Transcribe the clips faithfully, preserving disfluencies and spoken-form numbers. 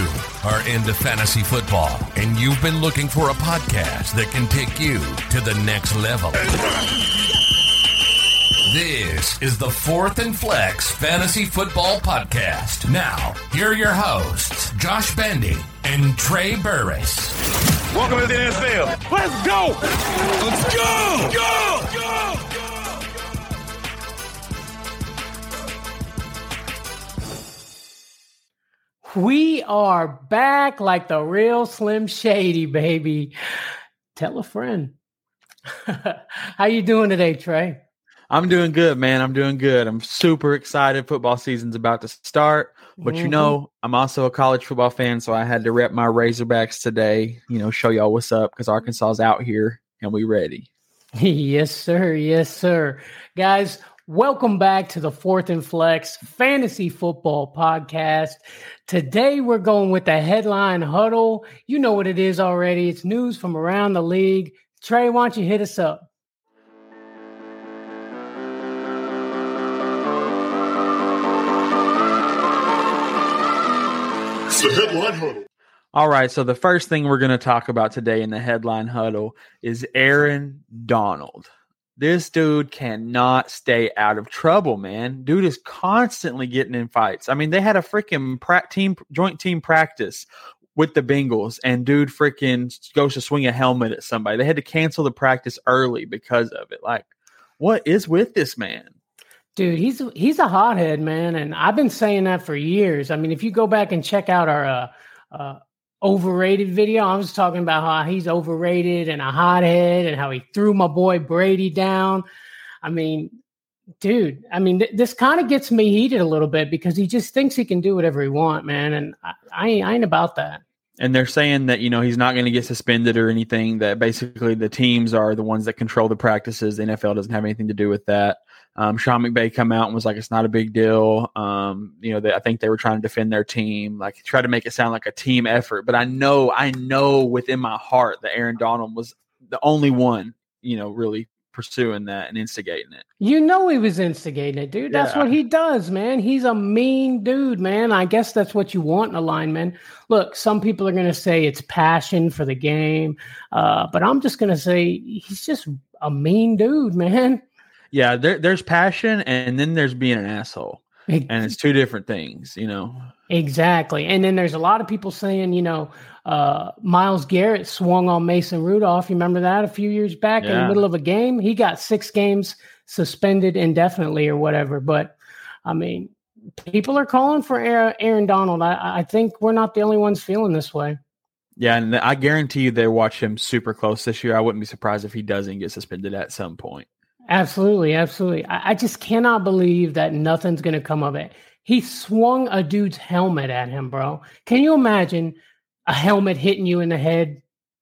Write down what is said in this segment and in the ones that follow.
you are into fantasy football and you've been looking for a podcast that can take you to the next level. This is the Fourth and Flex Fantasy Football Podcast. Now, here are your hosts, Josh Bendy and Trey Burris. Welcome to the N F L. Let's go! Let's go! Go! Go! We are back like the real Slim Shady, baby. Tell a friend. How you doing today, Trey? I'm doing good, man. I'm doing good. I'm super excited. Football season's about to start. But, mm-hmm. you know, I'm also a college football fan, so I had to rep my Razorbacks today, you know, show y'all what's up because Arkansas is out here and we ready. Yes, sir. Yes, sir. Guys, welcome back to the Fourth and Flex Fantasy Football Podcast. Today, we're going with the headline huddle. You know what it is already. It's news from around the league. Trey, why don't you hit us up? It's the headline huddle. All right, so the first thing we're going to talk about today in the headline huddle is Aaron Donald. This dude cannot stay out of trouble, man. Dude is constantly getting in fights. I mean, they had a freaking pra- team joint team practice with the Bengals, and dude freaking goes to swing a helmet at somebody. They had to cancel the practice early because of it. Like, what is with this man? Dude, he's he's a hothead, man, and I've been saying that for years. I mean, if you go back and check out our uh, uh, overrated video, I was talking about how he's overrated and a hothead and how he threw my boy Brady down. I mean, dude, I mean, th- this kind of gets me heated a little bit because he just thinks he can do whatever he wants, man, and I, I, ain't, I ain't about that. And they're saying that, you know, he's not going to get suspended or anything, that basically the teams are the ones that control the practices. The N F L doesn't have anything to do with that. Um, Sean McVay come out and was like, it's not a big deal. Um, you know, they, I think they were trying to defend their team, like try to make it sound like a team effort. But I know, I know within my heart that Aaron Donald was the only one, you know, really pursuing that and instigating it. You know he was instigating it, dude. That's yeah. what he does, man. He's a mean dude, man. I guess that's what you want in a lineman. Look, some people are going to say it's passion for the game, uh, but I'm just going to say he's just a mean dude, man. Yeah, there, there's passion, and then there's being an asshole, and it's two different things, you know. Exactly, and then there's a lot of people saying, you know, uh, Myles Garrett swung on Mason Rudolph. You remember that a few years back yeah. in the middle of a game? He got six games suspended indefinitely or whatever. But, I mean, people are calling for Aaron Donald. I, I think we're not the only ones feeling this way. Yeah, and I guarantee you they watch him super close this year. I wouldn't be surprised if he doesn't get suspended at some point. Absolutely, absolutely. I, I just cannot believe that nothing's going to come of it. He swung a dude's helmet at him, bro. Can you imagine a helmet hitting you in the head?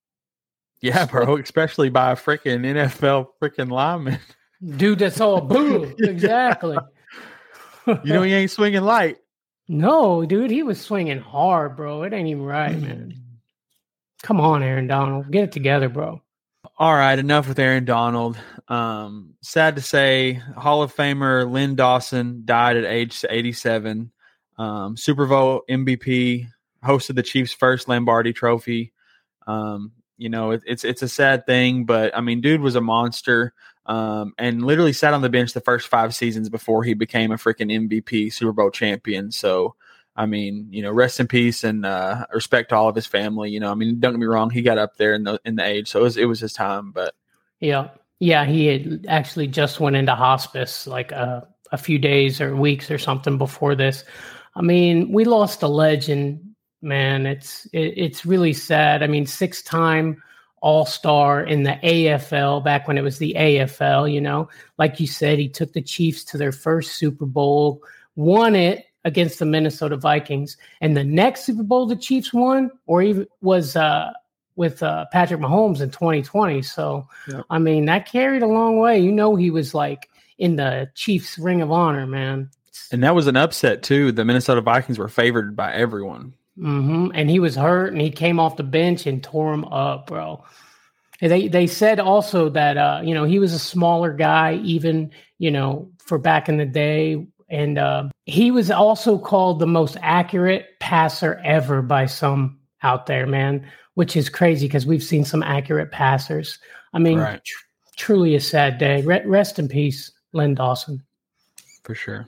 Yeah, bro, especially by a freaking N F L freaking lineman. Dude, that's all boom. Exactly. You know he ain't swinging light. No, dude, he was swinging hard, bro. It ain't even right, man. Come on, Aaron Donald. Get it together, bro. All right, enough with Aaron Donald. Um, sad to say, Hall of Famer Lynn Dawson died at age eighty-seven. Um, Super Bowl M V P, hosted the Chiefs' first Lombardi Trophy. Um, you know, it, it's it's a sad thing, but I mean, dude was a monster, um, and literally sat on the bench the first five seasons before he became a freaking M V P, Super Bowl champion. So, I mean, you know, rest in peace and uh, respect to all of his family. You know, I mean, don't get me wrong, he got up there in the in the age, so it was it was his time. But yeah, yeah, he had actually just went into hospice like a, a few days or weeks or something before this. I mean, we lost a legend, man. It's it, it's really sad. I mean, six time All-Star in the A F L back when it was the A F L. You know, like you said, he took the Chiefs to their first Super Bowl, won it against the Minnesota Vikings. And the next Super Bowl the Chiefs won, or even was uh, with uh, Patrick Mahomes in twenty twenty. So, yeah. I mean, that carried a long way. You know, he was like in the Chiefs Ring of Honor, man. And that was an upset too. The Minnesota Vikings were favored by everyone. Mm-hmm. And he was hurt, and he came off the bench and tore him up, bro. And they they said also that uh, you know, he was a smaller guy, even, you know, for back in the day. And uh, he was also called the most accurate passer ever by some out there, man, which is crazy because we've seen some accurate passers. I mean, right. tr- truly a sad day. Re- rest in peace, Len Dawson. For sure.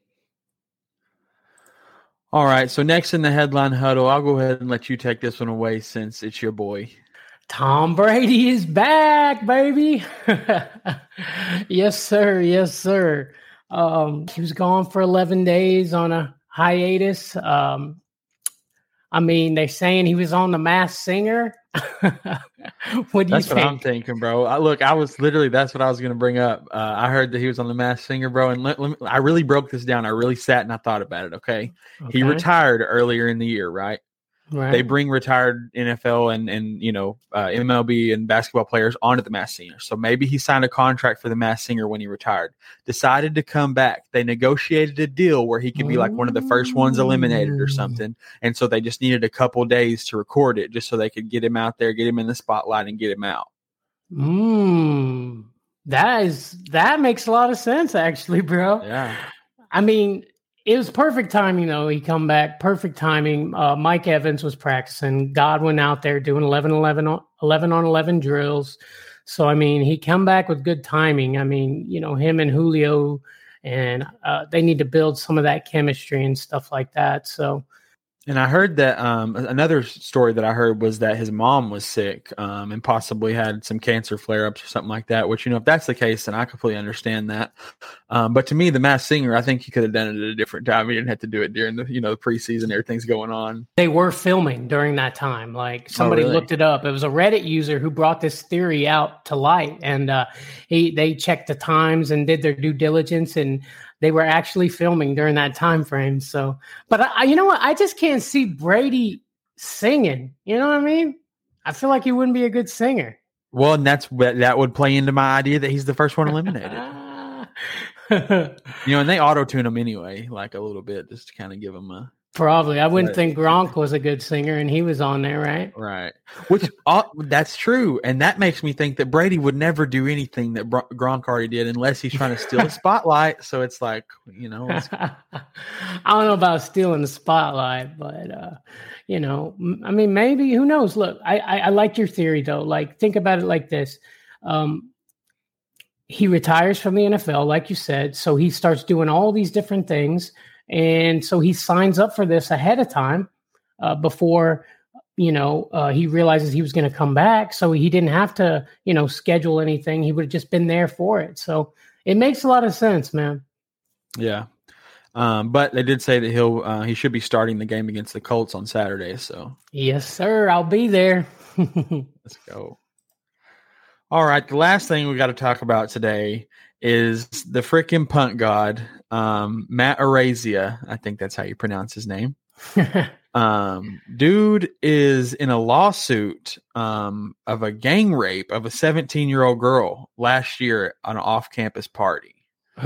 All right. So next in the headline huddle, I'll go ahead and let you take this one away since it's your boy. Tom Brady is back, baby. Yes, sir. Yes, sir. Um, he was gone for eleven days on a hiatus. Um, I mean, they're saying he was on The Masked Singer. What do That's you what think? I'm thinking, bro. I, look, I was literally, that's what I was going to bring up. Uh, I heard that he was on The Masked Singer, bro. And let, let me, I really broke this down. I really sat and I thought about it. Okay. Okay. He retired earlier in the year, right? Right. They bring retired N F L and, and you know, uh, M L B and basketball players onto The Masked Singer. So maybe he signed a contract for The Masked Singer when he retired, decided to come back. They negotiated a deal where he could be like one of the first ones eliminated or something. And so they just needed a couple days to record it just so they could get him out there, get him in the spotlight and get him out. Mm, that is, that makes a lot of sense, actually, bro. Yeah. I mean, it was perfect timing, though. He come back, perfect timing. Uh, Mike Evans was practicing. Godwin out there doing eleven, eleven, on, eleven on eleven drills. So, I mean, he come back with good timing. I mean, you know, him and Julio, and uh, they need to build some of that chemistry and stuff like that. So, And I heard that um, another story that I heard was that his mom was sick um, and possibly had some cancer flare-ups or something like that, which, you know, if that's the case, then I completely understand that. Um, but to me, The Masked Singer, I think he could have done it at a different time. He didn't have to do it during the, you know, the preseason, everything's going on. they were filming during that time. Like somebody really? looked it up. It was a Reddit user who brought this theory out to light, and uh, he they checked the times and did their due diligence, and they were actually filming during that time frame. So, but I, you know what? I just can't see Brady singing. You know what I mean? I feel like he wouldn't be a good singer. Well, and that's that would play into my idea that he's the first one eliminated. You know, and they auto-tune him anyway, like a little bit, just to kind of give him a... Probably. I wouldn't Right. think Gronk was a good singer, and he was on there, right? Right. Which, uh, that's true. And that makes me think that Brady would never do anything that Bron- Gronk already did unless he's trying to steal a spotlight. So it's like, you know... It's, I don't know about stealing the spotlight, but, uh, you know, m- I mean, maybe, who knows? Look, I, I, I like your theory, though. Like, think about it like this. Um, he retires from the N F L, like you said, so he starts doing all these different things. And so he signs up for this ahead of time uh, before, you know, uh, he realizes he was going to come back. So he didn't have to, you know, schedule anything. He would have just been there for it. So it makes a lot of sense, man. yeah. Um, but they did say that he'll uh, he should be starting the game against the Colts on Saturday. So Yes, sir. I'll be there. let's go. All right. The last thing we got to talk about today is the freaking punt god, um, Matt Araiza. I think that's how you pronounce his name. Um, dude is in a lawsuit um, of a gang rape of a seventeen-year-old girl last year on an off-campus party.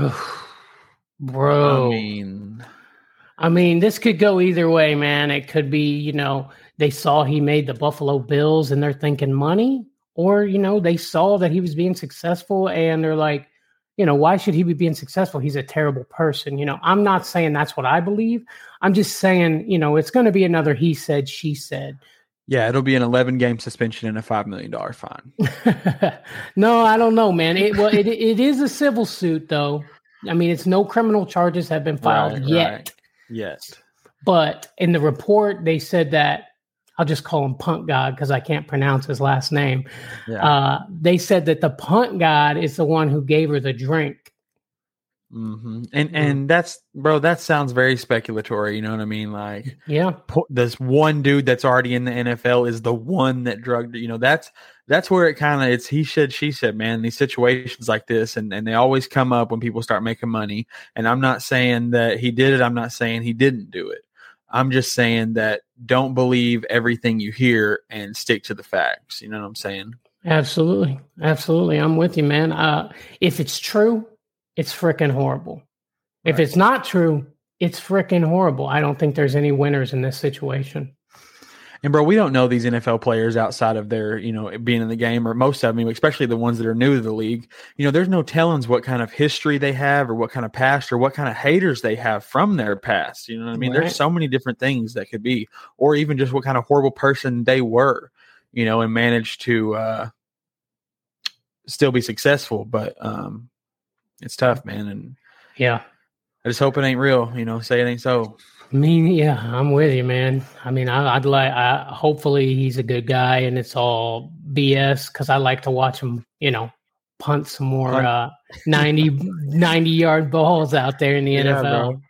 Bro. I mean, I mean, this could go either way, man. It could be, you know, they saw he made the Buffalo Bills and they're thinking money, or, you know, they saw that he was being successful and they're like, you know, why should he be being successful? He's a terrible person. You know, I'm not saying that's what I believe. I'm just saying, you know, it's going to be another he said, she said. yeah, it'll be an eleven-game suspension and a five million dollars fine. No, I don't know, man. It well, it it is a civil suit, though. I mean, it's no criminal charges have been filed Right, yet. right. Yes. But in the report, they said that, I'll just call him Punt God because I can't pronounce his last name. Yeah. Uh, they said that the Punt God is the one who gave her the drink. Mm-hmm. And and that's, bro, that sounds very speculatory. You know what I mean? Like, Yeah. po- this one dude that's already in the N F L is the one that drugged. You know, that's that's where it kind of it's he said she said. Man, these situations like this, and and they always come up when people start making money. And I'm not saying that he did it. I'm not saying he didn't do it. I'm just saying that don't believe everything you hear and stick to the facts. You know what I'm saying? Absolutely. Absolutely. I'm with you, man. Uh, if it's true, it's freaking horrible. If Right. it's not true, it's freaking horrible. I don't think there's any winners in this situation. And bro, we don't know these N F L players outside of their, you know, being in the game, or most of them, especially the ones that are new to the league. You know, there's no telling what kind of history they have, or what kind of past, or what kind of haters they have from their past. You know what I mean? Right. There's so many different things that could be, or even just what kind of horrible person they were, you know, and managed to uh, still be successful. But um, it's tough, man. And yeah, I just hope it ain't real. You know, say it ain't so. I mean, yeah, I'm with you, man. I mean, I, I'd like, I, hopefully he's a good guy and it's all B S, because I like to watch him, you know, punt some more uh, ninety, ninety yard balls out there in the yeah, N F L.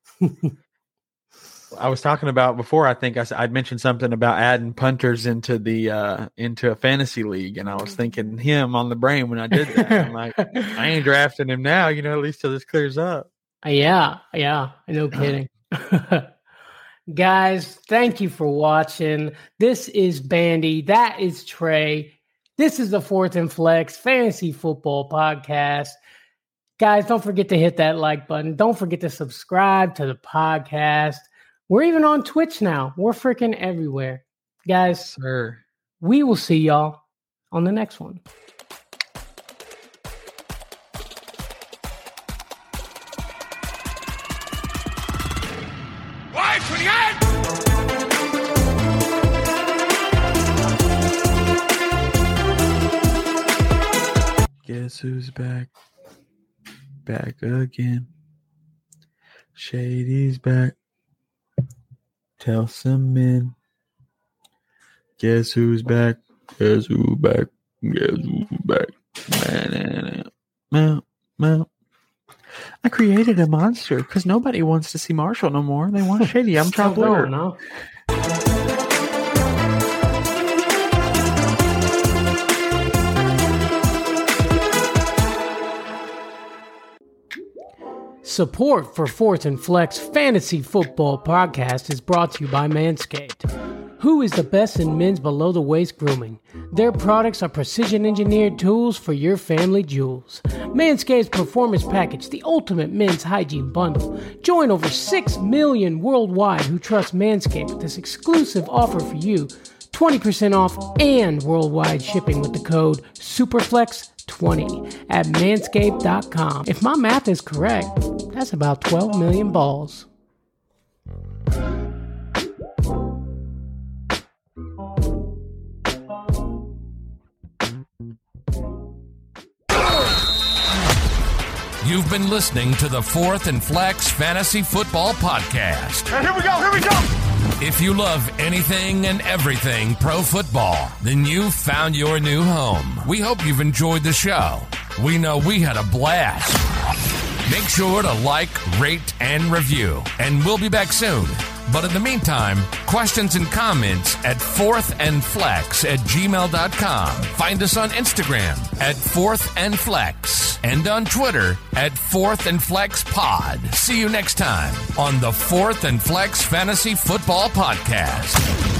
I was talking about before, I think I, I'd mentioned something about adding punters into the uh, into a fantasy league, and I was thinking him on the brain when I did that. I'm like, I ain't drafting him now, you know, at least till this clears up. Yeah, yeah, no kidding. Guys, thank you for watching. This is Bandy. That is Trey. This is the Fourth and Flex Fantasy Football Podcast. Guys, don't forget to hit that like button. Don't forget to subscribe to the podcast. We're even on Twitch now. We're freaking everywhere. Guys, sir, we will see y'all on the next one. Guess who's back? Back again. Shady's back. Tell some men. Guess who's back? Guess who's back? Guess who's back? Man, man. I created a monster because nobody wants to see Marshall no more. They want Shady. I'm trying to learn. No. Support for Fourth and Flex Fantasy Football Podcast is brought to you by Manscaped. Who is the best in men's below-the-waist grooming? Their products are precision-engineered tools for your family jewels. Manscaped's Performance Package, the ultimate men's hygiene bundle. Join over six million worldwide who trust Manscaped with this exclusive offer for you. twenty percent off and worldwide shipping with the code SUPERFLEX twenty at manscaped dot com. If my math is correct, that's about twelve million balls. You've been listening to the Fourth and Flex Fantasy Football Podcast. Right, here we go, here we go! If you love anything and everything pro football, then you've found your new home. We hope you've enjoyed the show. We know we had a blast. Make sure to like, rate, and review, and we'll be back soon. But in the meantime, questions and comments at fourthandflex at gmail dot com. Find us on Instagram at fourthandflex and on Twitter at fourthandflexpod. See you next time on the Fourth and Flex Fantasy Football Podcast.